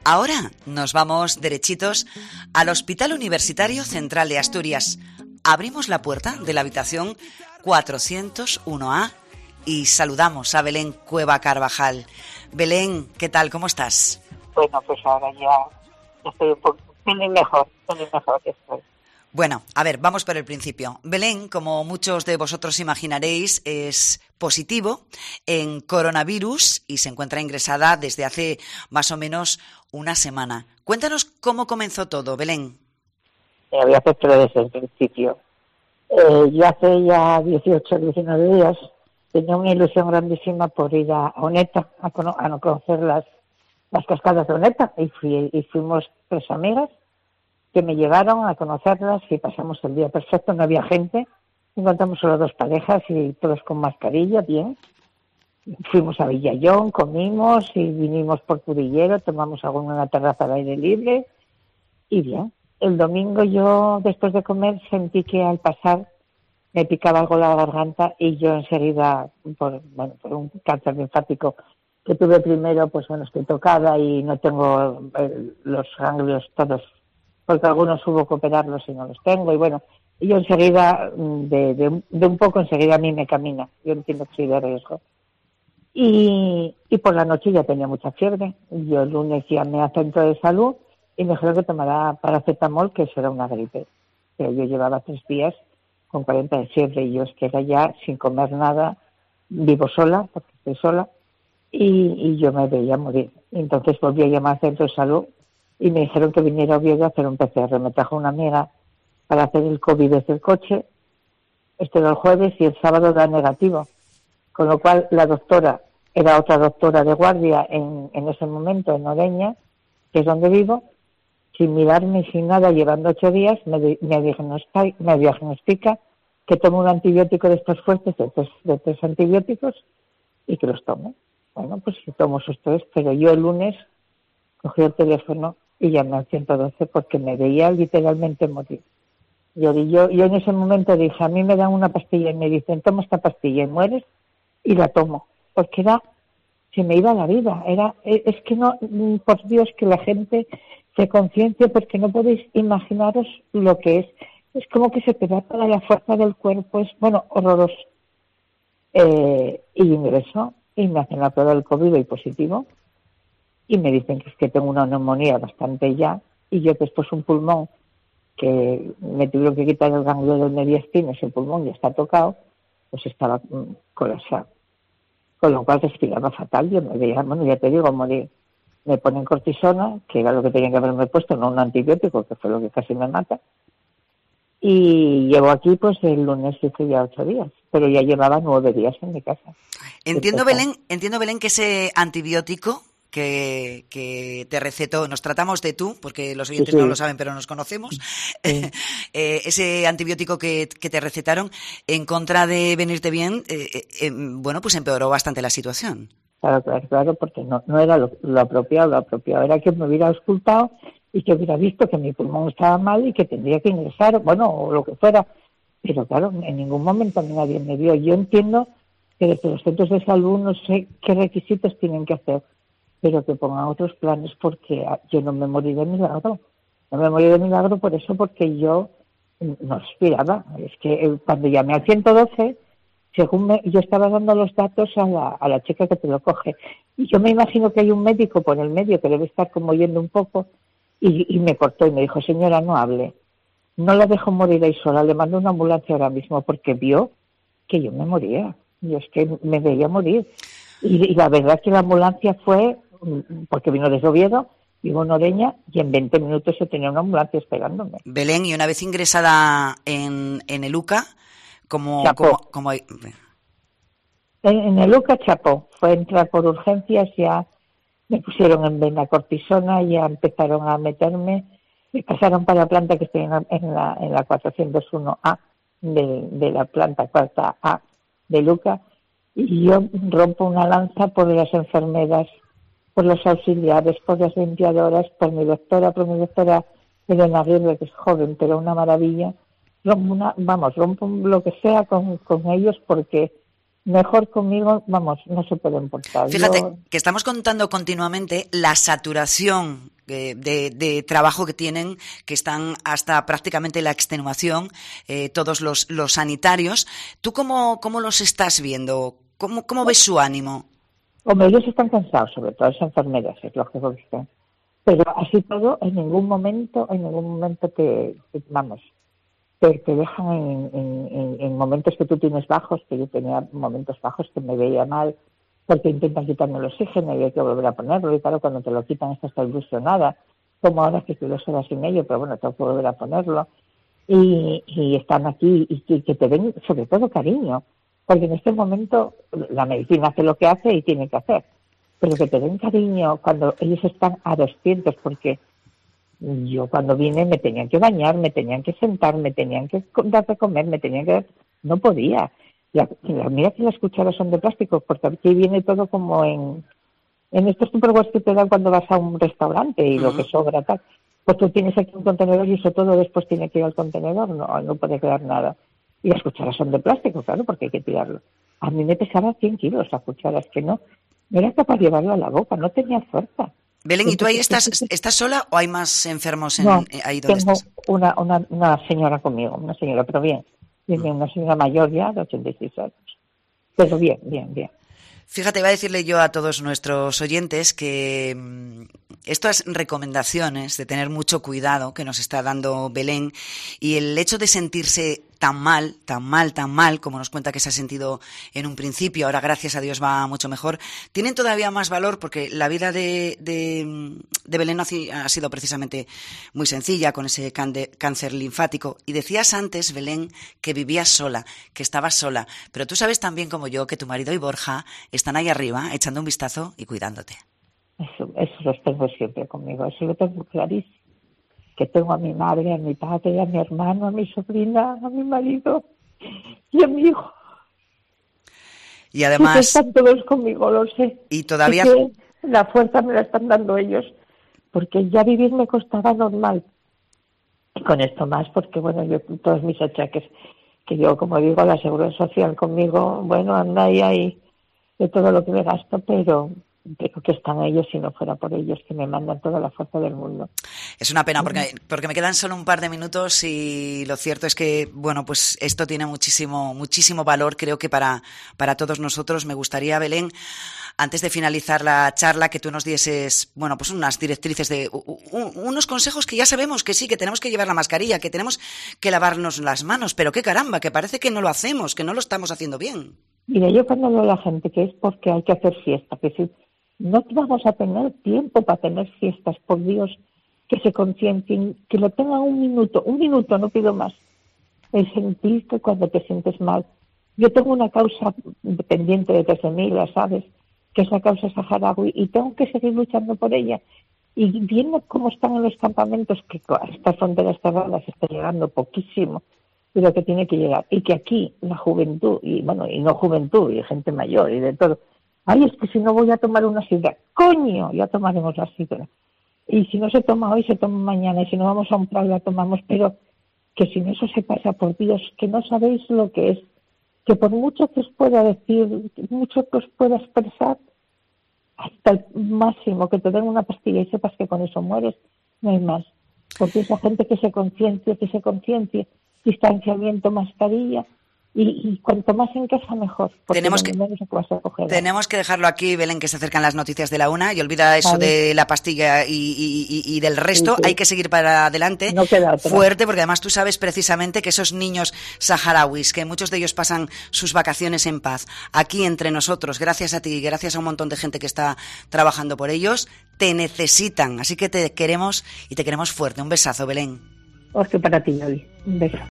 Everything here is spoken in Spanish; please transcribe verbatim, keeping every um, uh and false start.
Ahora nos vamos derechitos al Hospital Universitario Central de Asturias. Abrimos la puerta de la habitación cuatrocientos uno A y saludamos a Belén Cueva Carvajal. Belén, ¿qué tal? ¿Cómo estás? Bueno, pues ahora ya estoy un poco mejor, mejor que estoy. Bueno, a ver, vamos por el principio. Belén, como muchos de vosotros imaginaréis, es positivo en coronavirus y se encuentra ingresada desde hace más o menos una semana. Cuéntanos cómo comenzó todo, Belén. Eh, voy a hacer todo desde el principio. Eh, yo hace ya dieciocho, diecinueve días tenía una ilusión grandísima por ir a Oneta a, cono- a conocer las, las cascadas de Oneta y, fui, y fuimos tres amigas que me llevaron a conocerlas y pasamos el día perfecto, no había gente, encontramos solo dos parejas y todos con mascarilla, bien. Fuimos a Villallón, comimos y vinimos por Cudillero, tomamos algo en una terraza al aire libre y bien. El domingo yo, después de comer, sentí que al pasar me picaba algo la garganta y yo enseguida, por, bueno, por un cáncer linfático que tuve primero, pues bueno, estoy tocada y no tengo eh, los ganglios todos, porque algunos hubo que operarlos y no los tengo, y bueno, yo enseguida, de, de, de un poco enseguida a mí me camina, yo entiendo que soy de riesgo. Y, y por la noche ya tenía mucha fiebre, yo el lunes llamé al centro de salud y me dijeron que tomara paracetamol, que eso era una gripe, pero yo llevaba tres días con cuarenta de fiebre y yo es que era ya sin comer nada, vivo sola, porque estoy sola, y, y yo me veía morir. Entonces volví a llamar al centro de salud y me dijeron que viniera a Oviedo a hacer un P C R. Me trajo una amiga para hacer el COVID desde el coche. Esto era el jueves y el sábado da negativo. Con lo cual la doctora era otra doctora de guardia en, en ese momento en Oreña, que es donde vivo, sin mirarme y sin nada, llevando ocho días, me, me, diagnostica, me diagnostica que tomo un antibiótico de estos fuertes, de tres, de tres antibióticos, y que los tomo. Bueno, pues si tomo esos tres, pero yo el lunes cogí el teléfono y llamé al ciento doce porque me veía literalmente morir. Yo, yo, yo en ese momento dije, a mí me dan una pastilla y me dicen, toma esta pastilla y mueres, y la tomo, porque era, se me iba la vida, era, es que no, por Dios, que la gente se conciencie, porque no podéis imaginaros lo que es, es como que se te da toda la fuerza del cuerpo, es, bueno, horroroso. Eh, y ingreso, y me hacen la prueba del COVID y positivo, y me dicen que es que tengo una neumonía bastante ya, y yo después un pulmón, que me tuvieron que quitar el ganglio del mediastino, ese pulmón ya está tocado, pues estaba mm, colapsado. Con lo cual respiraba fatal, yo me veía, bueno, ya te digo, morir. Me ponen cortisona, que era lo que tenía que haberme puesto, no un antibiótico, que fue lo que casi me mata. Y llevo aquí, pues el lunes hice ya ocho días, pero ya llevaba nueve días en mi casa. Entiendo, Belén, entiendo, Belén, que ese antibiótico que, que te recetó, nos tratamos de tú, porque los oyentes sí, sí. no lo saben, pero nos conocemos, sí. eh, ese antibiótico que, que te recetaron, en contra de venirte bien, eh, eh, bueno, pues empeoró bastante la situación. Claro, claro, claro, porque no, no era lo, lo apropiado, lo apropiado era que me hubiera auscultado y que hubiera visto que mi pulmón estaba mal y que tendría que ingresar, bueno, o lo que fuera. Pero claro, en ningún momento nadie me vio. Yo entiendo que desde los centros de salud no sé qué requisitos tienen que hacer, pero que pongan otros planes, porque yo no me morí de milagro. No me morí de milagro por eso, porque yo no respiraba. Es que cuando llamé al ciento doce, según me, yo estaba dando los datos a la, a la chica que te lo coge, y yo me imagino que hay un médico por el medio que debe estar como oyendo un poco, y, y me cortó y me dijo, señora, no hable, no la dejo morir ahí sola, le mando una ambulancia ahora mismo, porque vio que yo me moría, y es que me veía morir. Y, y la verdad es que la ambulancia fue, porque vino desde Oviedo, vivo en Oreña, y en veinte minutos yo tenía una ambulancia esperándome. Belén, y una vez ingresada en, en el U C A, como... Chapó. como, como... En, en el U C A chapó, fue entrar por urgencias, ya me pusieron en vena cortisona, ya empezaron a meterme, me pasaron para la planta que estoy en la, en la, en la cuatrocientos uno A, de, de la planta cuarta A de U C A, y yo rompo una lanza por las enfermeras, por los auxiliares, por las limpiadoras, por mi doctora, por mi doctora Elena Aguirre, que es joven, pero una maravilla. Rompo una, vamos, rompo lo que sea con, con ellos, porque mejor conmigo, vamos, no se pueden portar. Fíjate, Yo... que estamos contando continuamente la saturación de, de, de trabajo que tienen, que están hasta prácticamente la extenuación, eh, todos los, los sanitarios. ¿Tú cómo, cómo los estás viendo? ¿Cómo, cómo ves su ánimo? Hombre, ellos están cansados, sobre todo las enfermeras, es lógico que están. Pero así todo, en ningún momento, en ningún momento te, te vamos, te, te dejan en, en, en momentos que tú tienes bajos, que yo tenía momentos bajos que me veía mal, porque intentan quitarme el oxígeno y hay que volver a ponerlo, y claro, cuando te lo quitan estás ilusionada, como ahora que dos horas y medio, pero bueno, tengo que volver a ponerlo, y, y están aquí, y que, que te den sobre todo cariño, porque en este momento la medicina hace lo que hace y tiene que hacer, pero que te den cariño cuando ellos están a doscientos, porque yo cuando vine me tenían que bañar, me tenían que sentar, me tenían que dar de comer, me tenían que... no podía. La, la, mira que las cucharas son de plástico, porque aquí viene todo como en, en estos tupperwares que te dan cuando vas a un restaurante y uh-huh. lo que sobra tal. Pues tú tienes aquí un contenedor y eso todo después tiene que ir al contenedor, no, no puede quedar nada. Y las cucharas son de plástico, claro, porque hay que tirarlo. A mí me pesaba cien kilos las cucharas, que no, no era capaz de llevarlo a la boca, no tenía fuerza. Belén, ¿y tú ahí estás, estás sola o hay más enfermos en, no, ahí donde tengo estás? Una, una, una señora conmigo, una señora, pero bien. Tiene una señora mayor ya, de ochenta y seis años. Pero bien, bien, bien. Fíjate, iba a decirle yo a todos nuestros oyentes que estas recomendaciones de tener mucho cuidado que nos está dando Belén y el hecho de sentirse tan mal, tan mal, tan mal, como nos cuenta que se ha sentido en un principio, ahora gracias a Dios va mucho mejor, tienen todavía más valor porque la vida de, de, de Belén ha sido precisamente muy sencilla con ese cáncer linfático. Y decías antes, Belén, que vivías sola, que estabas sola, pero tú sabes tan bien como yo que tu marido y Borja están ahí arriba echando un vistazo y cuidándote. Eso, eso los tengo siempre conmigo, eso lo tengo clarísimo. Que tengo a mi madre, a mi padre, a mi hermano, a mi sobrina, a mi marido y a mi hijo. Y además... Sí, están todos conmigo, lo sé. Y todavía... Y que la fuerza me la están dando ellos, porque ya vivir me costaba normal. Y con esto más, porque bueno, yo todos mis achaques, que yo, como digo, la seguridad social conmigo, bueno, anda ahí, ahí, de todo lo que me gasto, pero... pero que están ellos, si no fuera por ellos, que me mandan toda la fuerza del mundo. Es una pena porque, porque me quedan solo un par de minutos y lo cierto es que, bueno, pues esto tiene muchísimo, muchísimo valor, creo que para, para todos nosotros. Me gustaría, Belén, antes de finalizar la charla, que tú nos dieses, bueno, pues unas directrices de, un, unos consejos que ya sabemos que sí, que tenemos que llevar la mascarilla, que tenemos que lavarnos las manos, pero qué caramba, que parece que no lo hacemos, que no lo estamos haciendo bien. Mira, yo cuando veo a la gente que es porque hay que hacer fiesta, que si no vamos a tener tiempo para tener fiestas, por Dios, que se conciencien, que lo tengan un minuto, un minuto, no pido más, el sentirte cuando te sientes mal. Yo tengo una causa pendiente desde mí, la sabes, que es la causa saharaui, y tengo que seguir luchando por ella. Y viendo cómo están en los campamentos, que a estas fronteras cerradas está llegando poquísimo de lo que tiene que llegar, y que aquí la juventud, y bueno, y no juventud, y gente mayor, y de todo, ay, es que si no voy a tomar una sidra, coño, ya tomaremos la sidra. Y si no se toma hoy, se toma mañana, y si no vamos a un prado, la tomamos, pero que sin eso se pasa, por Dios, que no sabéis lo que es, que por mucho que os pueda decir, mucho que os pueda expresar, hasta el máximo, que te den una pastilla y sepas que con eso mueres, no hay más. Porque esa gente que se conciencie, que se conciencie, distanciamiento, mascarilla, y, y cuanto más en casa mejor, porque tenemos que, menos vas a coger. Tenemos que dejarlo aquí, Belén, que se acercan las noticias de la una, y olvida eso vale. de la pastilla y, y, y, y del resto, sí, sí. Hay que seguir para adelante, no queda otra. Fuerte, porque además tú sabes precisamente que esos niños saharauis, que muchos de ellos pasan sus vacaciones en paz, aquí entre nosotros, gracias a ti, gracias a un montón de gente que está trabajando por ellos, te necesitan, así que te queremos y te queremos fuerte. Un besazo, Belén. Porque para ti, Yoli. Un beso.